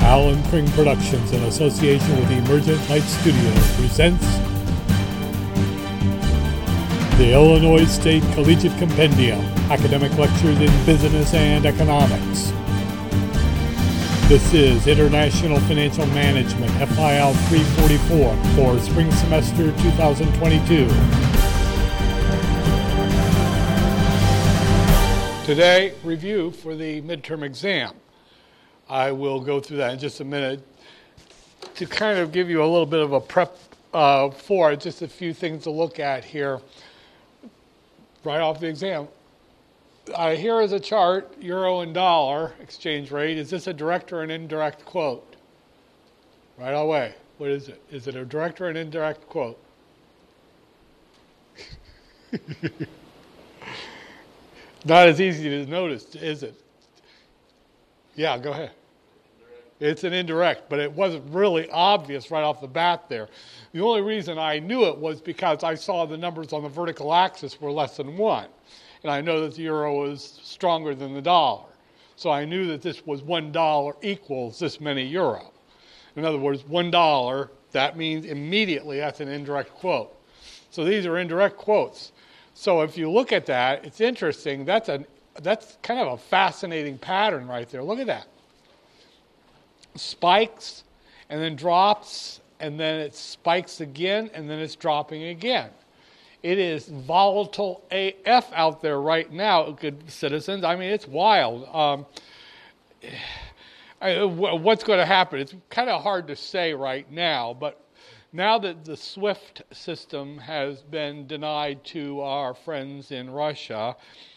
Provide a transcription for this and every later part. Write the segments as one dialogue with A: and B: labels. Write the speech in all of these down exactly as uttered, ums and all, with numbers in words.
A: Alan Pring Productions, in association with the Emergent Light Studio, presents the Illinois State Collegiate Compendium, Academic Lectures in Business and Economics. This is International Financial Management, F I L three forty-four, for spring semester two thousand twenty-two. Today, review for the midterm exam. I will go through that in just a minute. To kind of give you a little bit of a prep uh, for it, just a few things to look at here right off the exam. Uh, here is a chart, euro and dollar exchange rate. Is this a direct or an indirect quote? Right away. What is it? Is it a direct or an indirect quote? Not as easy to notice, is it? Yeah, go ahead. It's an indirect, but it wasn't really obvious right off the bat there. The only reason I knew it was because I saw the numbers on the vertical axis were less than one. And I know that the euro is stronger than the dollar. So I knew that this was one dollar equals this many euro. In other words, one dollar, that means immediately that's an indirect quote. So these are indirect quotes. So if you look at that, it's interesting. That's a that's kind of a fascinating pattern right there. Look at that. Spikes, and then drops, and then it spikes again, and then it's dropping again. It is volatile A F out there right now, good citizens. I mean, it's wild. Um, I, what's going to happen? It's kind of hard to say right now, but now that the SWIFT system has been denied to our friends in Russia,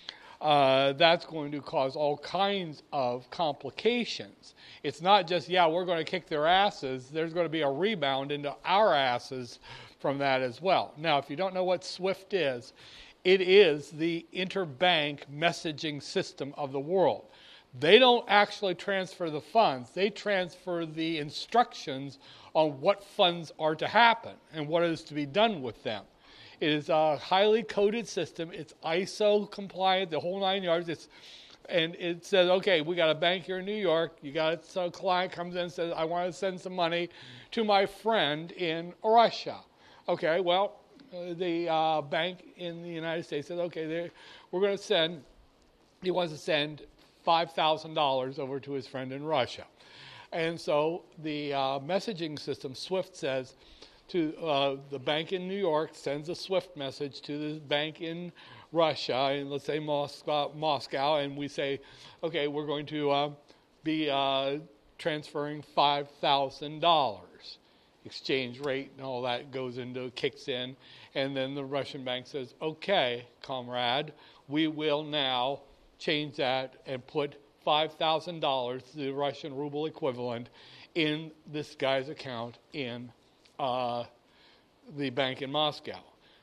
A: uh, that's going to cause all kinds of complications. It's not just, yeah, we're going to kick their asses. There's going to be a rebound into our asses from that as well. Now, if you don't know what SWIFT is, it is the interbank messaging system of the world. They don't actually transfer the funds. They transfer the instructions on what funds are to happen and what is to be done with them. It is a highly coded system. It's I S O compliant, the whole nine yards. It's And it says, okay, we got a bank here in New York. You got a client comes in and says, I want to send some money to my friend in Russia. Okay, well, uh, the uh, bank in the United States says, okay, we're going to send, he wants to send five thousand dollars over to his friend in Russia. And so the uh, messaging system, SWIFT, says to uh, the bank in New York, sends a SWIFT message to the bank in Russia, and let's say Moscow, Moscow, and we say, okay, we're going to uh, be uh, transferring five thousand dollars. Exchange rate and all that goes into, kicks in, and then the Russian bank says, okay, comrade, we will now change that and put five thousand dollars, the Russian ruble equivalent, in this guy's account in uh, the bank in Moscow.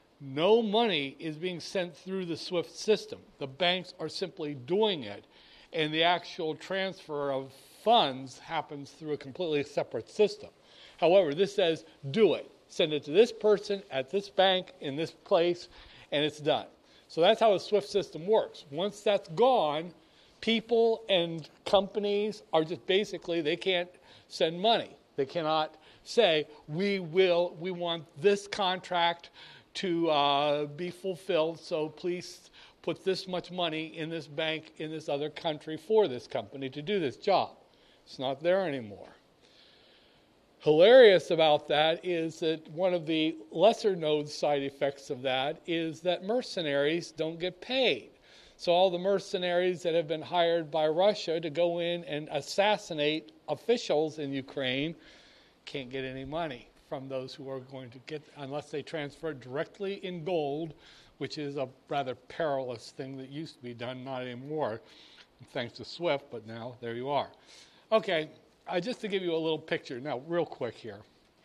A: No money is being sent through the SWIFT system. The banks are simply doing it, and the actual transfer of funds happens through a completely separate system. However, this says, do it. Send it to this person at this bank in this place, and it's done. So that's how the SWIFT system works. Once that's gone, people and companies are just basically, they can't send money. They cannot say, we will, we want this contract to uh, be fulfilled, so please put this much money in this bank in this other country for this company to do this job. It's not there anymore. Hilarious about that is that one of the lesser known side effects of that is that mercenaries don't get paid. So all the mercenaries that have been hired by Russia to go in and assassinate officials in Ukraine can't get any money from those who are going to get, unless they transfer directly in gold, which is a rather perilous thing that used to be done, not anymore, thanks to SWIFT, but now there you are. Okay, uh, just to give you a little picture, now real quick here.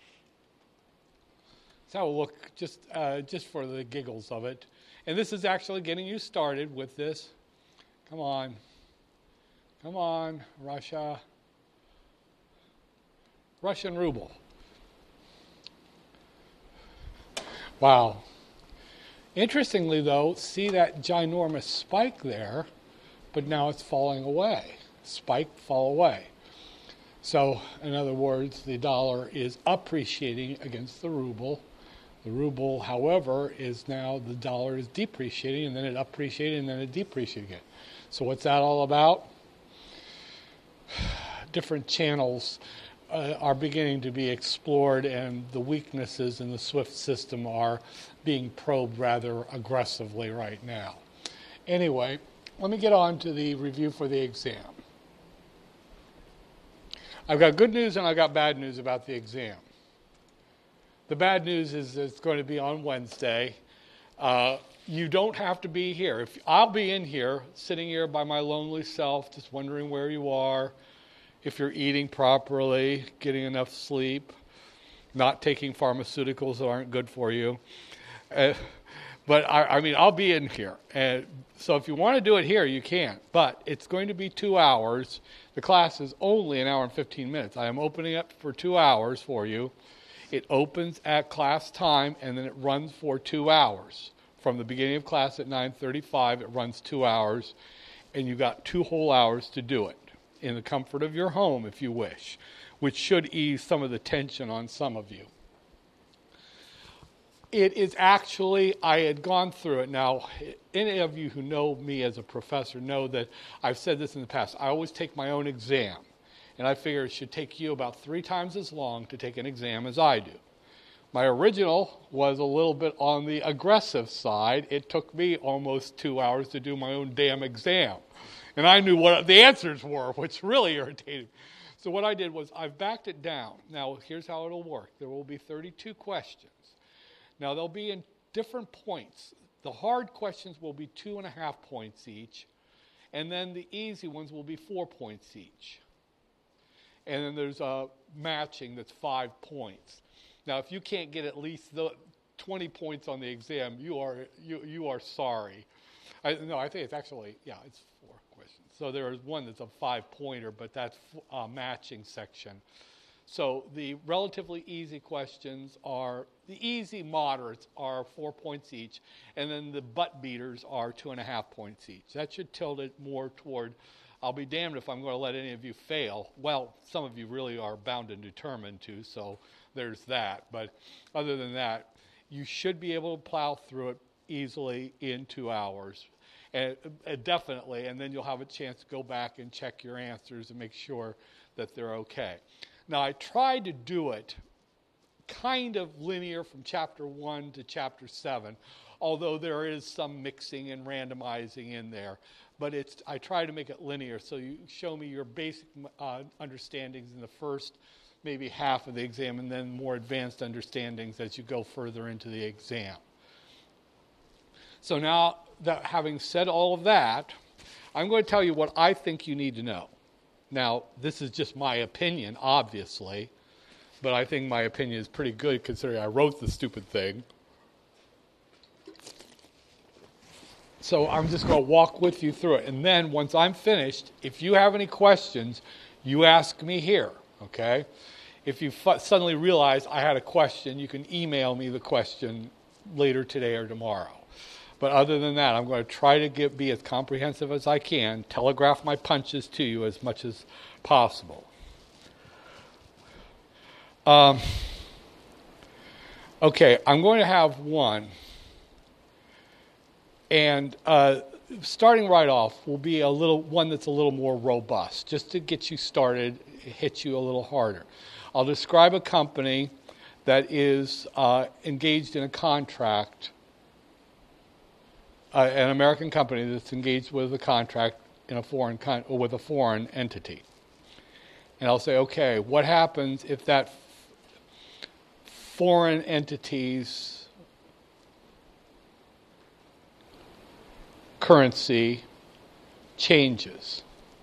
A: Let's have a look, just, uh, just for the giggles of it. And this is actually getting you started with this. Come on. Come on, Russia. Russian ruble. Wow. Interestingly, though, see that ginormous spike there, but now it's falling away. Spike, fall away. So, in other words, the dollar is appreciating against the ruble. The ruble, however, is now the dollar is depreciating, and then it appreciated, and then it depreciated again. So what's that all about? Different channels uh, are beginning to be explored, and the weaknesses in the SWIFT system are being probed rather aggressively right now. Anyway, let me get on to the review for the exam. I've got good news and I've got bad news about the exam. The bad news is it's going to be on Wednesday. Uh, you don't have to be here. If I'll be in here, sitting here by my lonely self, just wondering where you are, if you're eating properly, getting enough sleep, not taking pharmaceuticals that aren't good for you. Uh, but I, I mean, I'll be in here. And so if you want to do it here, you can. But it's going to be two hours. The class is only an hour and fifteen minutes. I am opening up for two hours for you. It opens at class time, and then it runs for two hours. From the beginning of class at nine thirty-five, it runs two hours, and you've got two whole hours to do it in the comfort of your home, if you wish, which should ease some of the tension on some of you. It is actually, I had gone through it. Now, any of you who know me as a professor know that I've said this in the past. I always take my own exam. And I figure it should take you about three times as long to take an exam as I do. My original was a little bit on the aggressive side. It took me almost two hours to do my own damn exam. And I knew what the answers were, which really irritated me. So what I did was I've backed it down. Now, here's how it'll work. There will be thirty-two questions. Now, they'll be in different points. The hard questions will be two and a half points each. And then the easy ones will be four points each. And then there's a matching that's five points. Now, if you can't get at least the twenty points on the exam, you are you you are sorry. I, no, I think it's actually, yeah, it's four questions. So there is one that's a five-pointer, but that's a matching section. So the relatively easy questions are, the easy moderates are four points each, and then the butt beaters are two and a half points each. That should tilt it more toward, I'll be damned if I'm going to let any of you fail. Well, some of you really are bound and determined to, so there's that. But other than that, you should be able to plow through it easily in two hours. And, and definitely, and then you'll have a chance to go back and check your answers and make sure that they're okay. Now, I tried to do it kind of linear from chapter one to chapter seven, although there is some mixing and randomizing in there. But it's I try to make it linear, so you show me your basic uh, understandings in the first maybe half of the exam, and then more advanced understandings as you go further into the exam. So now, that having said all of that, I'm going to tell you what I think you need to know. Now, this is just my opinion, obviously, but I think my opinion is pretty good considering I wrote the stupid thing. So I'm just going to walk with you through it. And then once I'm finished, if you have any questions, you ask me here, okay? If you f- suddenly realize I had a question, you can email me the question later today or tomorrow. But other than that, I'm going to try to get, be as comprehensive as I can, telegraph my punches to you as much as possible. Um, okay, I'm going to have one. And uh, starting right off will be a little one that's a little more robust, just to get you started, hit you a little harder. I'll describe a company that is uh, engaged in a contract, uh, an American company that's engaged with a contract in a foreign con- or with a foreign entity. And I'll say, okay, what happens if that f- foreign entity's currency changes?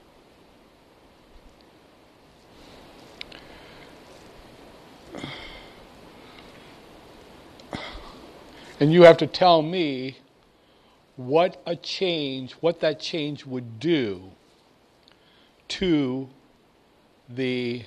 A: And you have to tell me what a change, what that change would do to the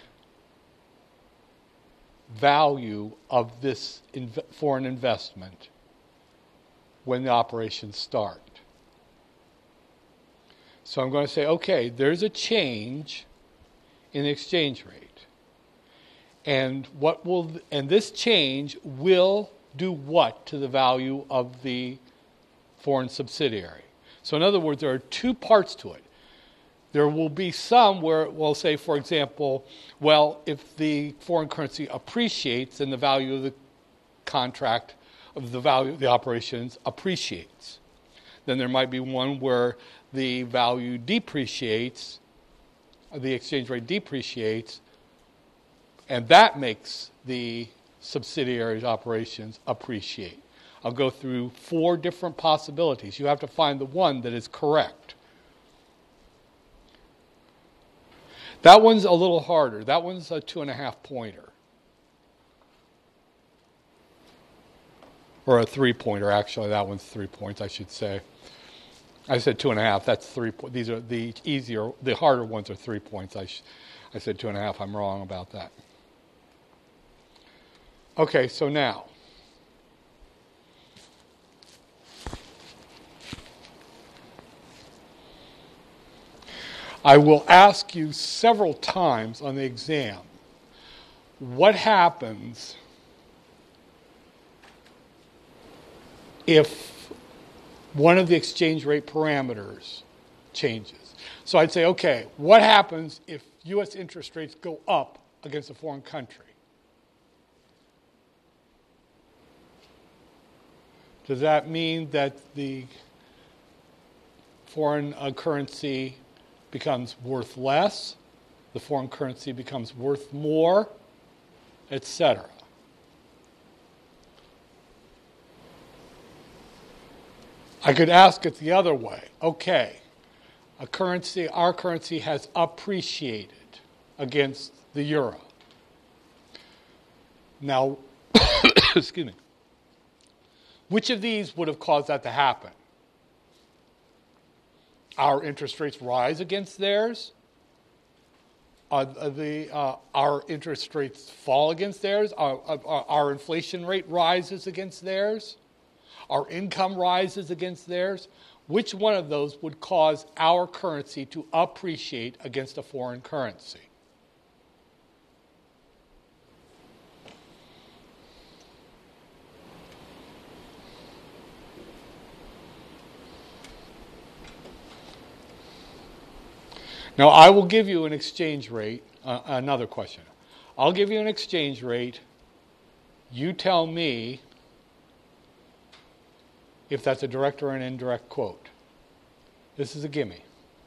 A: value of this inv- foreign investment when the operations start. So I'm going to say, okay, there's a change in the exchange rate. And what will and this change will do what to the value of the foreign subsidiary? So in other words, there are two parts to it. There will be some where we'll say, for example, well, if the foreign currency appreciates, then the value of the contract, of the value of the operations appreciates. Then there might be one where the value depreciates, the exchange rate depreciates, and that makes the subsidiary's operations appreciate. I'll go through four different possibilities. You have to find the one that is correct. That one's a little harder. That one's a two and a half pointer. Or a three pointer, actually. That one's three points, I should say. I said two and a half. That's three points. These are the easier, the harder ones are three points. I, sh- I said two and a half. I'm wrong about that. Okay, so now. I will ask you several times on the exam, what happens if one of the exchange rate parameters changes? So I'd say, okay, what happens if U S interest rates go up against a foreign country? Does that mean that the foreign uh, currency becomes worth less, the foreign currency becomes worth more, et cetera? I could ask it the other way. Okay, a currency, our currency has appreciated against the euro. Now, excuse me, which of these would have caused that to happen? Our interest rates rise against theirs? Uh, the, uh, our interest rates fall against theirs? Our, our, our inflation rate rises against theirs? Our income rises against theirs? Which one of those would cause our currency to appreciate against a foreign currency? Now, I will give you an exchange rate. Uh, another question. I'll give you an exchange rate. You tell me if that's a direct or an indirect quote. This is a gimme.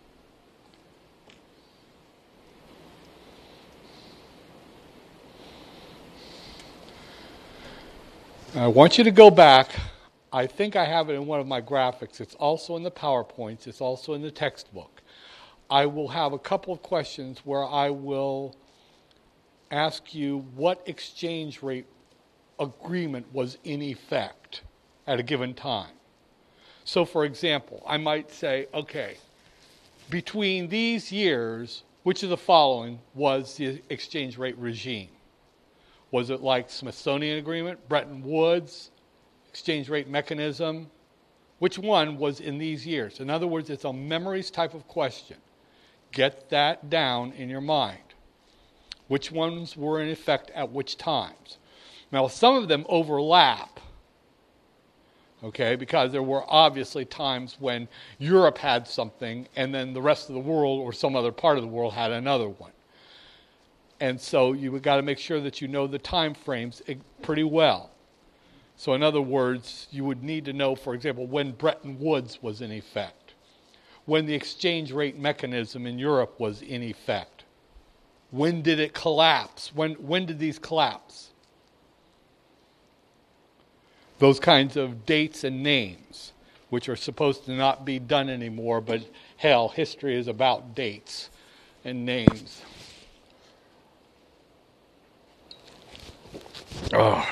A: I want you to go back. I think I have it in one of my graphics. It's also in the PowerPoints. It's also in the textbook. I will have a couple of questions where I will ask you what exchange rate agreement was in effect at a given time. So, for example, I might say, okay, between these years, which of the following was the exchange rate regime? Was it like Smithsonian Agreement, Bretton Woods, exchange rate mechanism? Which one was in these years? In other words, it's a memories type of question. Get that down in your mind. Which ones were in effect at which times? Now, some of them overlap, okay, because there were obviously times when Europe had something and then the rest of the world or some other part of the world had another one. And so you've got to make sure that you know the time frames pretty well. So in other words, you would need to know, for example, when Bretton Woods was in effect, when the exchange rate mechanism in Europe was in effect. When did it collapse? When, when did these collapse? Those kinds of dates and names, which are supposed to not be done anymore, but hell, history is about dates and names. Oh.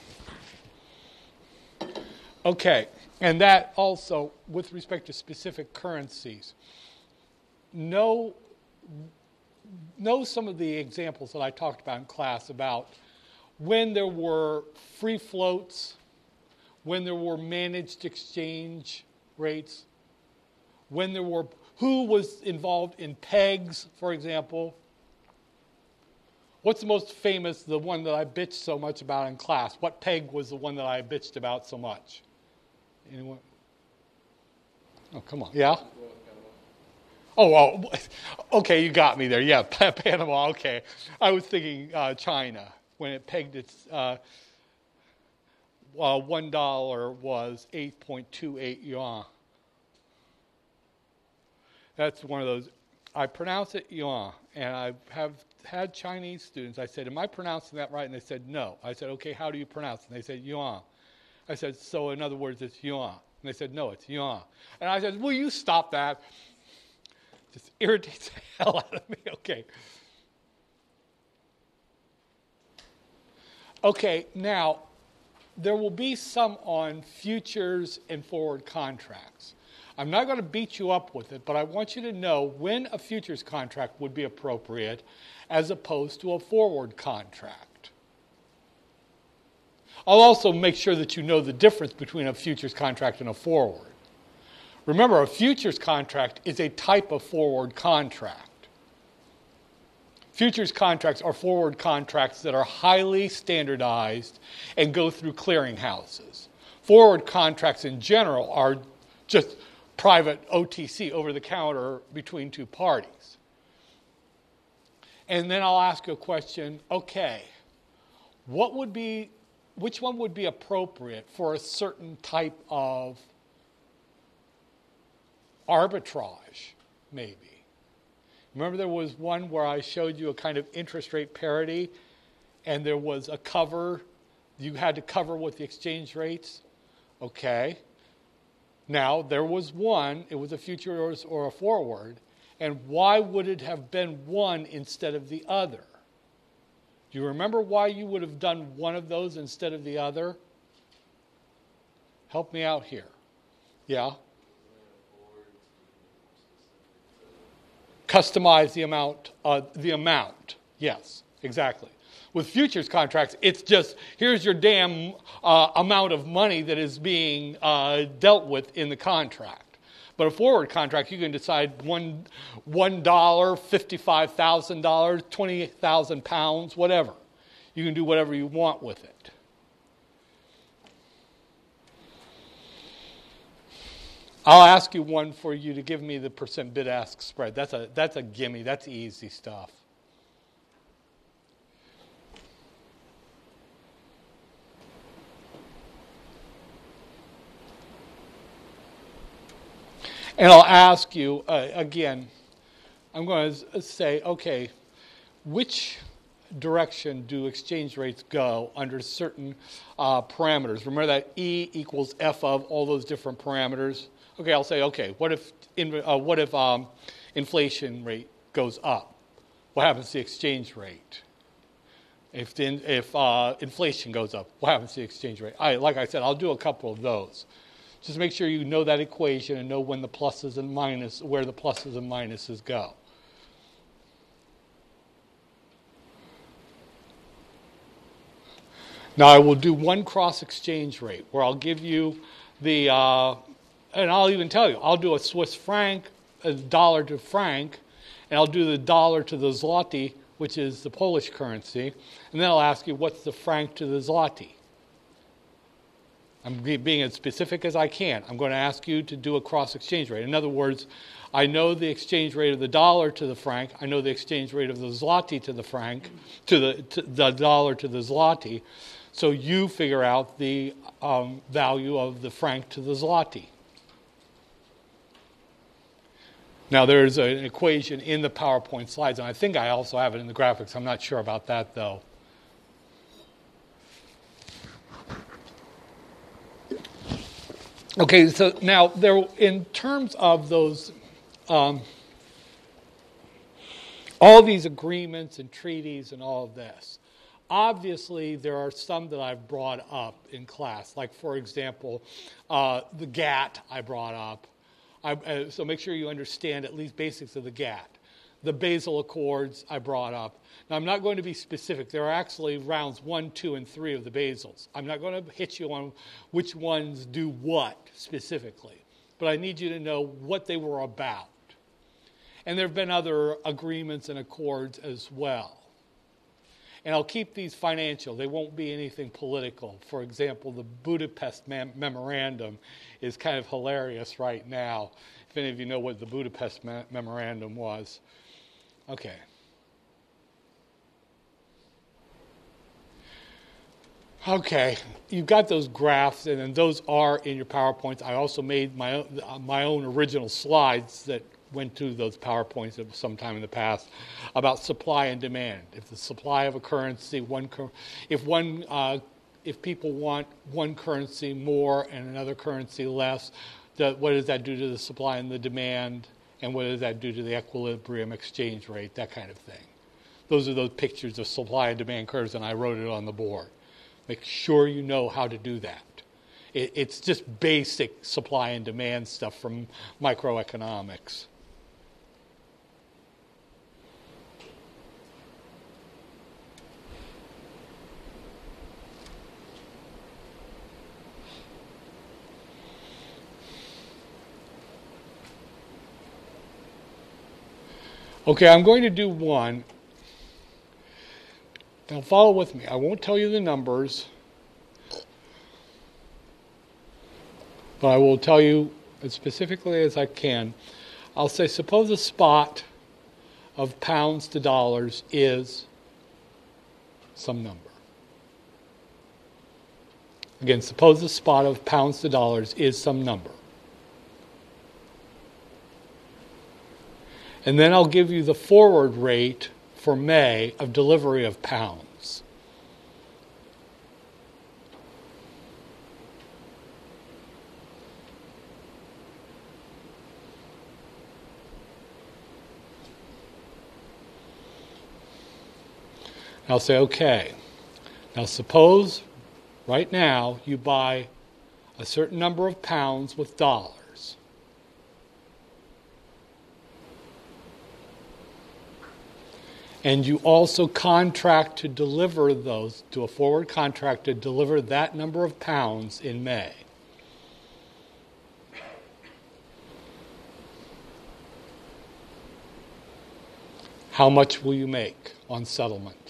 A: Okay. And that also, with respect to specific currencies, know, know some of the examples that I talked about in class about when there were free floats, when there were managed exchange rates, when there were, who was involved in pegs, for example, What's the most famous, the one that I bitched so much about in class? What peg was the one that I bitched about so much? Anyone? Oh, come on. Yeah? Oh, well, okay, you got me there. Yeah, Panama, okay. I was thinking uh, China when it pegged its uh, uh, one dollar was eight point two eight yuan. That's one of those. I pronounce it yuan, and I have had Chinese students. I said, am I pronouncing that right? And they said, no. I said, okay, how do you pronounce it? And they said, yuan. I said, so in other words, it's yuan. And they said, no, it's yuan. And I said, will you stop that? Just irritates the hell out of me. Okay. Okay, now, there will be some on futures and forward contracts. I'm not going to beat you up with it, but I want you to know when a futures contract would be appropriate as opposed to a forward contract. I'll also make sure that you know the difference between a futures contract and a forward. Remember, a futures contract is a type of forward contract. Futures contracts are forward contracts that are highly standardized and go through clearinghouses. Forward contracts in general are just private O T C, over-the-counter, between two parties. And then I'll ask you a question, okay, what would be, which one would be appropriate for a certain type of arbitrage, maybe? Remember there was one where I showed you a kind of interest rate parity, and there was a cover, you had to cover with the exchange rates? Okay. Now, there was one, it was a futures or a forward, and why would it have been one instead of the other? Do you remember why you would have done one of those instead of the other? Help me out here. Yeah? Customize the amount, uh, the amount. Yes, exactly. With futures contracts, it's just, here's your damn uh, amount of money that is being uh, dealt with in the contract. But a forward contract, you can decide one, one dollar, fifty-five thousand dollars, twenty thousand pounds, whatever. You can do whatever you want with it. I'll ask you one for you to give me the percent bid-ask spread. That's a, that's a gimme. That's easy stuff. And I'll ask you, uh, again, I'm going to say, okay, which direction do exchange rates go under certain uh, parameters? Remember that E equals F of all those different parameters? Okay, I'll say, okay, what if in, uh, what if um, inflation rate goes up? What happens to the exchange rate? If the, if uh, inflation goes up, what happens to the exchange rate? I, like I said, I'll do a couple of those. Just make sure you know that equation and know when the pluses and minuses, where the pluses and minuses go. Now I will do one cross exchange rate where I'll give you the, uh, and I'll even tell you, I'll do a Swiss franc, a dollar to franc, and I'll do the dollar to the zloty, which is the Polish currency, and then I'll ask you what's the franc to the zloty. I'm being as specific as I can. I'm going to ask you to do a cross-exchange rate. In other words, I know the exchange rate of the dollar to the franc. I know the exchange rate of the zloty to the franc, to the, to the dollar to the zloty. So you figure out the um, value of the franc to the zloty. Now, there's an equation in the PowerPoint slides, and I think I also have it in the graphics. I'm not sure about that, though. Okay, so now there, in terms of those, um, all these agreements and treaties and all of this, obviously there are some that I've brought up in class. Like, for example, uh, the G A T I brought up. I, uh, so make sure you understand at least basics of the G A T. The Basel Accords I brought up. Now, I'm not going to be specific. There are actually rounds one, two, and three of the Basels. I'm not going to hit you on which ones do what specifically, but I need you to know what they were about. And there have been other agreements and accords as well. And I'll keep these financial. They won't be anything political. For example, the Budapest mem- Memorandum is kind of hilarious right now. If any of you know what the Budapest me- Memorandum was. Okay. Okay, you've got those graphs, and then those are in your PowerPoints. I also made my own, my own original slides that went to those PowerPoints at some time in the past about supply and demand. If the supply of a currency, one if one uh, if people want one currency more and another currency less, the, what does that do to the supply and the demand? And what does that do to the equilibrium exchange rate? That kind of thing. Those are those pictures of supply and demand curves, and I wrote it on the board. Make sure you know how to do that. It, it's just basic supply and demand stuff from microeconomics. Okay, I'm going to do one. Now follow with me. I won't tell you the numbers, but I will tell you as specifically as I can. I'll say, suppose a spot of pounds to dollars is some number. Again, suppose the spot of pounds to dollars is some number. And then I'll give you the forward rate for May of delivery of pounds. And I'll say, okay, now suppose right now you buy a certain number of pounds with dollars. And you also contract to deliver those, to a forward contract to deliver that number of pounds in May. How much will you make on settlement?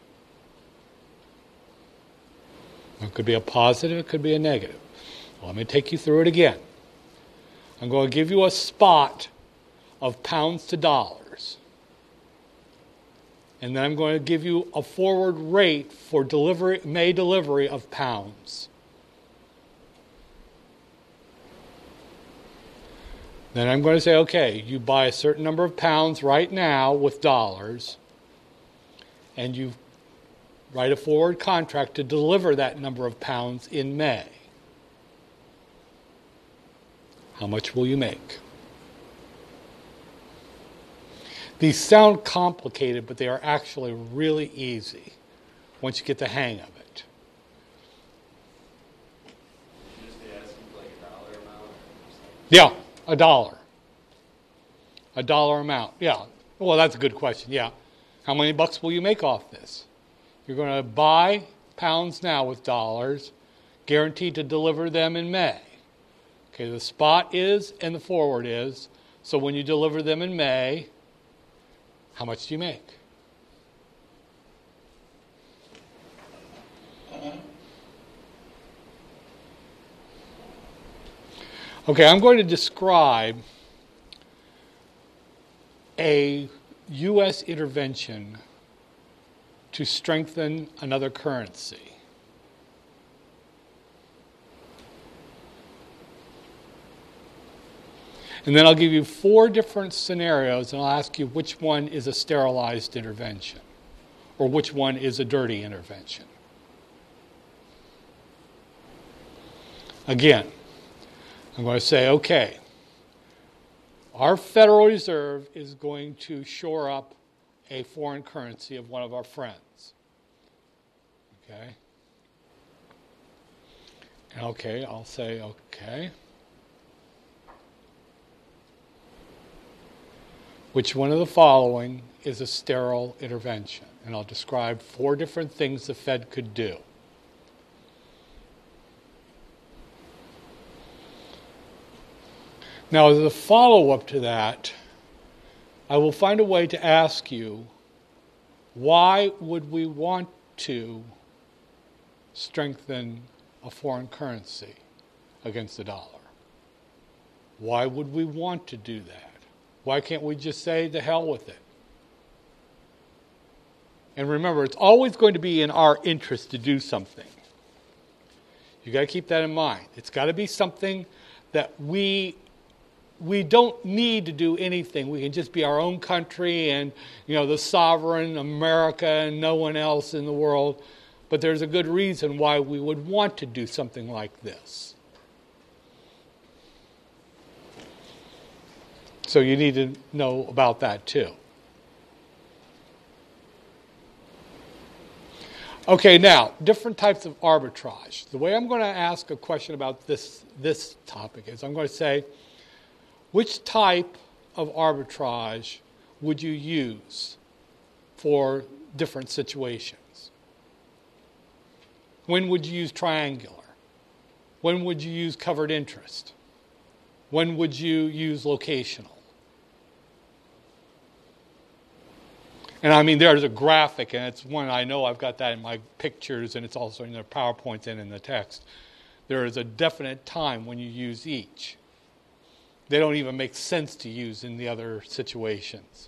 A: It could be a positive, it could be a negative. Well, let me take you through it again. I'm going to give you a spot of pounds to dollars. And then I'm going to give you a forward rate for delivery, May delivery of pounds. Then I'm going to say, okay, you buy a certain number of pounds right now with dollars, and you write a forward contract to deliver that number of pounds in May. How much will you make? These sound complicated, but they are actually really easy once you get the hang of it.
B: You just ask like a dollar amount?
A: Yeah, a dollar. A dollar amount, yeah. Well, that's a good question, yeah. How many bucks will you make off this? You're going to buy pounds now with dollars, guaranteed to deliver them in May. Okay, the spot is and the forward is. So when you deliver them in May, how much do you make? Okay, I'm going to describe a U S intervention to strengthen another currency. And then I'll give you four different scenarios, and I'll ask you which one is a sterilized intervention, or which one is a dirty intervention. Again, I'm going to say, okay, our Federal Reserve is going to shore up a foreign currency of one of our friends. Okay? Okay, I'll say, okay. Which one of the following is a sterile intervention? And I'll describe four different things the Fed could do. Now, as a follow-up to that, I will find a way to ask you Why would we want to strengthen a foreign currency against the dollar? Why would we want to do that? Why can't we just say, to hell with it? And remember, it's always going to be in our interest to do something. You got to keep that in mind. It's got to be something that we we don't need to do anything. We can just be our own country and, you know, the sovereign America and no one else in the world. But there's a good reason why we would want to do something like this. So you need to know about that too. Okay, now, different types of arbitrage. The way I'm going to ask a question about this, this topic is I'm going to say, which type of arbitrage would you use for different situations? When would you use triangular? When would you use covered interest? When would you use locational? And I mean, there's a graphic, and it's one I know I've got that in my pictures, and it's also in the PowerPoint and in the text. There is a definite time when you use each. They don't even make sense to use in the other situations.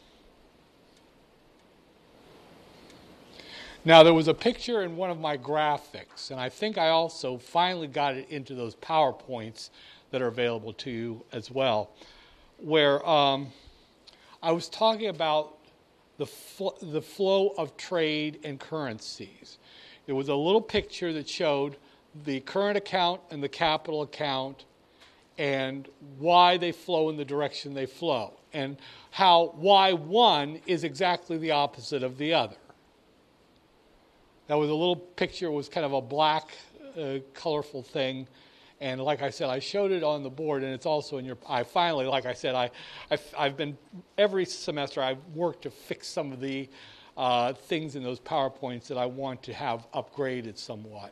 A: Now, there was a picture in one of my graphics, and I think I also finally got it into those PowerPoints that are available to you as well, where um, I was talking about the fl- the flow of trade and currencies. There was a little picture that showed the current account and the capital account and why they flow in the direction they flow, and how why one is exactly the opposite of the other. That was a little picture. It was kind of a black, uh, colorful thing. And like I said, I showed it on the board, and it's also in your... I finally, like I said, I, I've, I've been... Every semester I've worked to fix some of the uh, things in those PowerPoints that I want to have upgraded somewhat.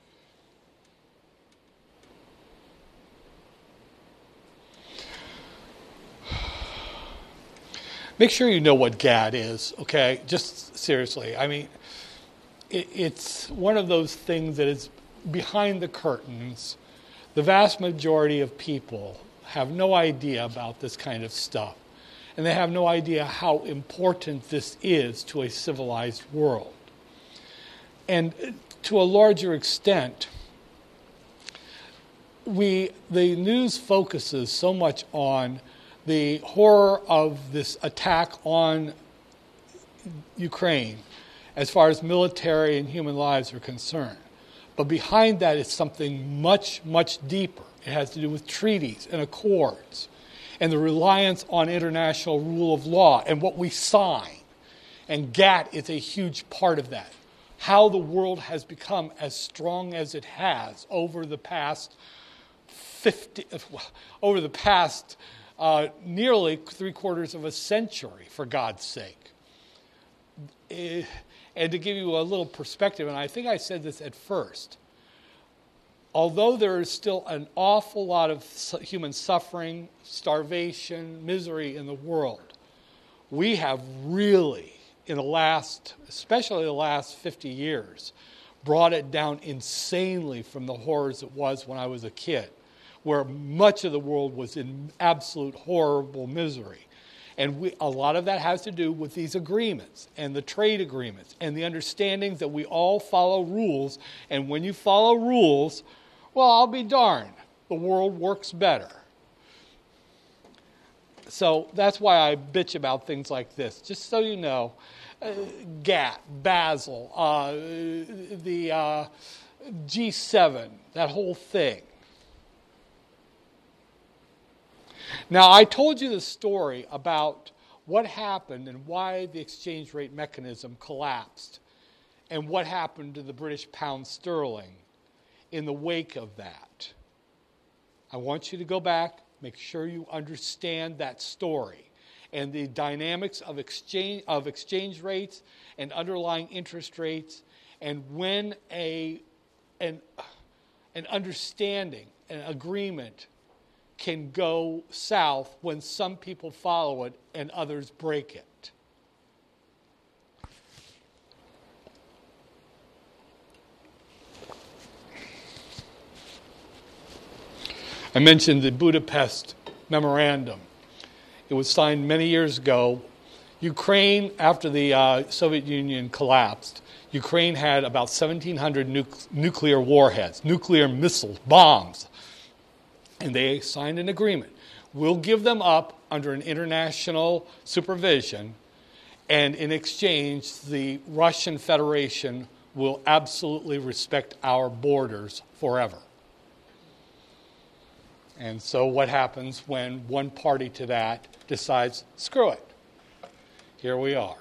A: Make sure you know what G A D is, okay? Just seriously. I mean, it, it's one of those things that is behind the curtains. The vast majority of people have no idea about this kind of stuff. And they have no idea how important this is to a civilized world. And to a larger extent, we the news focuses so much on the horror of this attack on Ukraine as far as military and human lives are concerned. But behind that is something much, much deeper. It has to do with treaties and accords and the reliance on international rule of law and what we sign. And G A T is a huge part of that. How the world has become as strong as it has over the past fifty, over the past uh, nearly three quarters of a century, for God's sake. Uh, and to give you a little perspective, and I think I said this at first, although there is still an awful lot of human suffering, starvation, misery in the world, we have really, in the last, especially the last fifty years, brought it down insanely from the horrors it was when I was a kid, where much of the world was in absolute horrible misery. And we, a lot of that has to do with these agreements and the trade agreements and the understandings that we all follow rules. And when you follow rules, well, I'll be darned, the world works better. So that's why I bitch about things like this. Just so you know, uh, G A T, Basel, uh, the uh, G seven, that whole thing. Now, I told you the story about what happened and why the exchange rate mechanism collapsed and what happened to the British pound sterling in the wake of that. I want you to go back, make sure you understand that story and the dynamics of exchange, of exchange rates and underlying interest rates, and when a, an, an understanding, an agreement can go south when some people follow it and others break it. I mentioned the Budapest Memorandum. It was signed many years ago. Ukraine, after the uh, Soviet Union collapsed, Ukraine had about seventeen hundred nu- nuclear warheads, nuclear missiles, bombs. And they signed an agreement. We'll give them up under an international supervision, and in exchange, the Russian Federation will absolutely respect our borders forever. And so what happens when one party to that decides, screw it, here we are.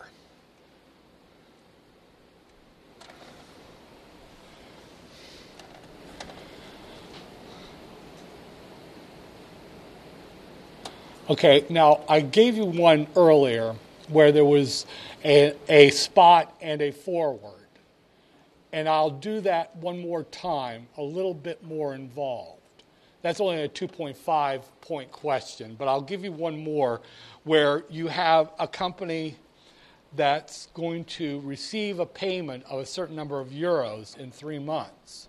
A: Okay, now I gave you one earlier where there was a, a spot and a forward. And I'll do that one more time, a little bit more involved. That's only a two point five point question, but I'll give you one more where you have a company that's going to receive a payment of a certain number of euros in three months.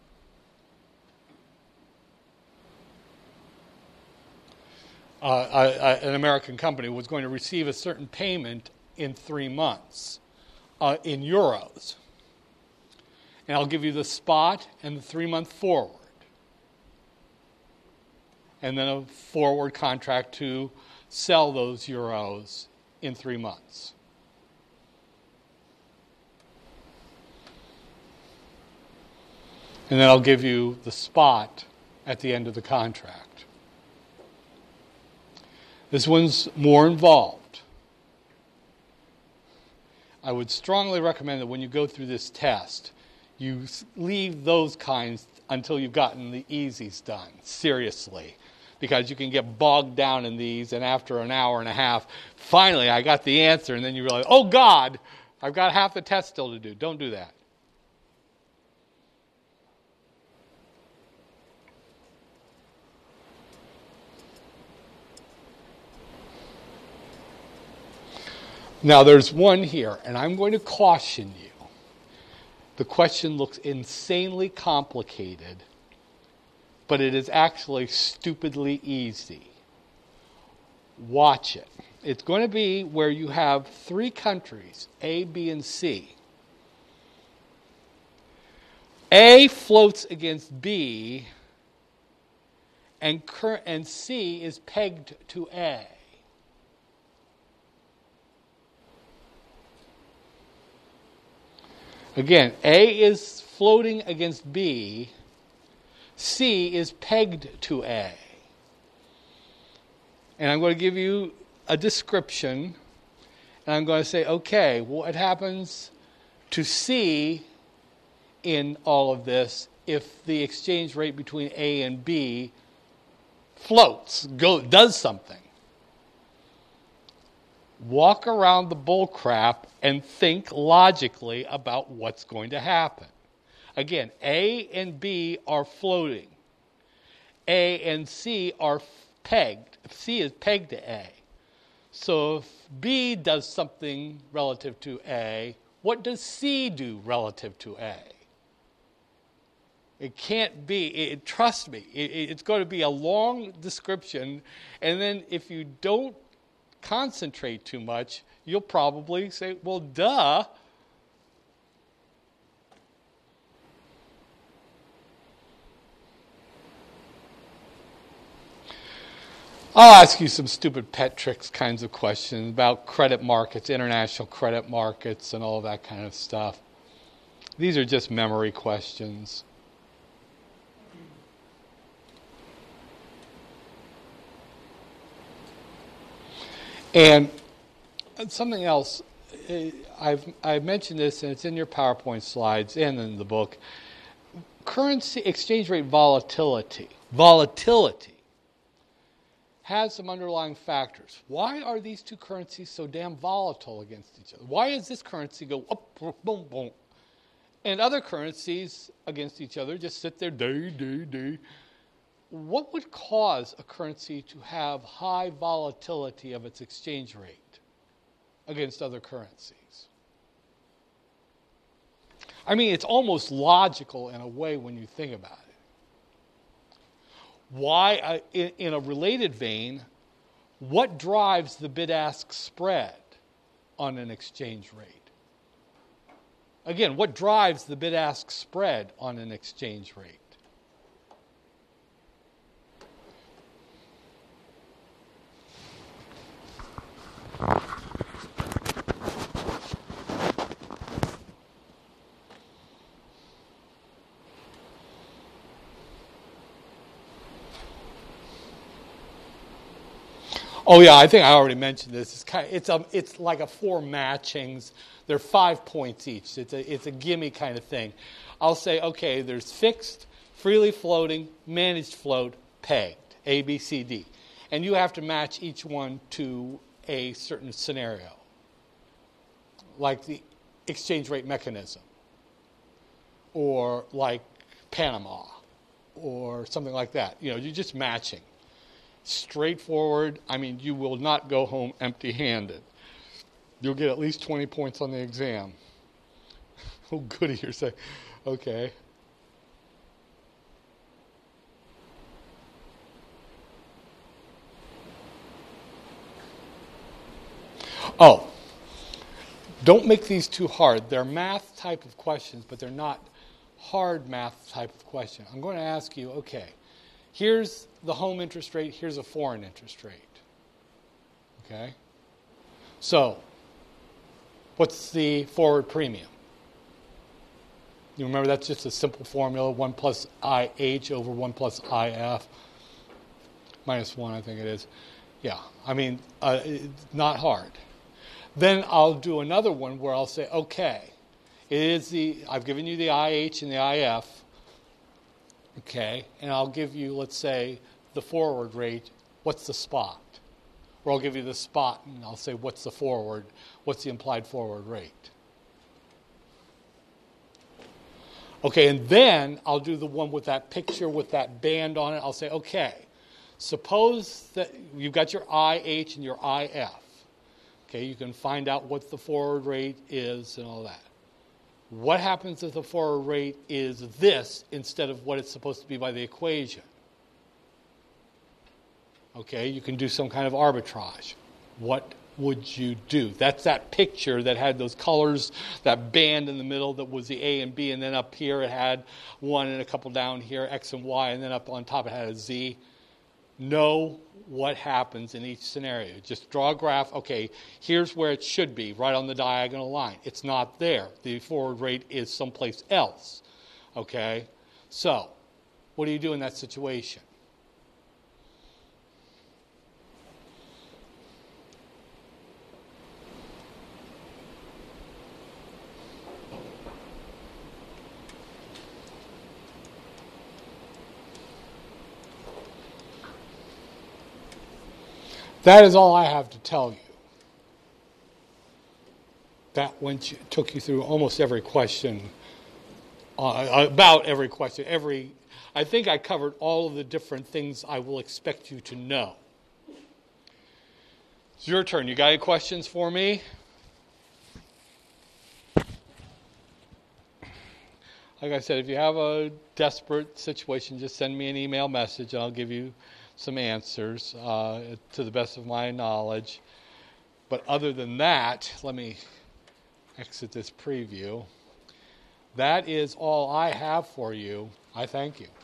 A: Uh, uh, an American company was going to receive a certain payment in three months uh, in euros. And I'll give you the spot and the three-month forward. And then a forward contract to sell those euros in three months. And then I'll give you the spot at the end of the contract. This one's more involved. I would strongly recommend that when you go through this test, you leave those kinds until you've gotten the easies done, seriously. Because you can get bogged down in these, and after an hour and a half, finally I got the answer, and then you realize, oh God, I've got half the test still to do. Don't do that. Now there's one here, and I'm going to caution you. The question looks insanely complicated, but it is actually stupidly easy. Watch it. It's going to be where you have three countries, A, B, and C. A floats against B, and, cur- and C is pegged to A. Again, A is floating against B. C is pegged to A. And I'm going to give you a description. And I'm going to say, okay, what happens to C in all of this if the exchange rate between A and B floats, go, does something? Walk around the bull crap and think logically about what's going to happen. Again, A and B are floating. A and C are pegged. C is pegged to A. So if B does something relative to A, what does C do relative to A? It can't be, it, trust me, it, it's going to be a long description, and then if you don't concentrate too much, you'll probably say, well, duh. I'll ask you some stupid pet tricks kinds of questions about credit markets, international credit markets, and all that kind of stuff. These are just memory questions. And something else, I've I've mentioned this, and it's in your PowerPoint slides and in the book. Currency exchange rate volatility, volatility has some underlying factors. Why are these two currencies so damn volatile against each other? Why does this currency go up, boom, boom, and other currencies against each other just sit there day, day, day? What would cause a currency to have high volatility of its exchange rate against other currencies? I mean, it's almost logical in a way when you think about it. Why, uh, in, in a related vein, what drives the bid-ask spread on an exchange rate? Again, what drives the bid-ask spread on an exchange rate? Oh yeah, I think I already mentioned this. It's kind of, it's a, it's like a four matchings. They're five points each. It's a it's a gimme kind of thing. I'll say, okay, there's fixed, freely floating, managed float, pegged, A, B, C, D, and you have to match each one to a certain scenario, like the exchange rate mechanism, or like Panama, or something like that. You know, you're just matching. Straightforward. I mean, you will not go home empty-handed. You'll get at least twenty points on the exam. Oh, goody, you're saying, okay. Oh, don't make these too hard. They're math type of questions, but they're not hard math type of question. I'm going to ask you, okay, here's the home interest rate, here's a foreign interest rate. Okay? So, what's the forward premium? You remember that's just a simple formula, one plus I H over one plus I F, minus one, I think it is. Yeah, I mean, uh, it's not hard. Then I'll do another one where I'll say, okay, it is the, I've given you the I H and the I F, okay, and I'll give you, let's say, the forward rate, what's the spot? Or I'll give you the spot and I'll say, what's the forward, what's the implied forward rate? Okay, and then I'll do the one with that picture with that band on it. I'll say, okay, suppose that you've got your I H and your I F. Okay, you can find out what the forward rate is and all that. What happens if the forward rate is this instead of what it's supposed to be by the equation? Okay, you can do some kind of arbitrage. What would you do? That's that picture that had those colors, that band in the middle that was the A and B, and then up here it had one and a couple down here, X and Y, and then up on top it had a Z. Know what happens in each scenario. Just draw a graph. Okay, here's where it should be, right on the diagonal line. It's not there. The forward rate is someplace else. Okay, so what do you do in that situation? That is all I have to tell you. That went you, took you through almost every question, uh, about every question. Every, I think I covered all of the different things I will expect you to know. It's your turn. You got any questions for me? Like I said, if you have a desperate situation, just send me an email message and I'll give you some answers uh, to the best of my knowledge. But other than that, let me exit this preview. That is all I have for you. I thank you.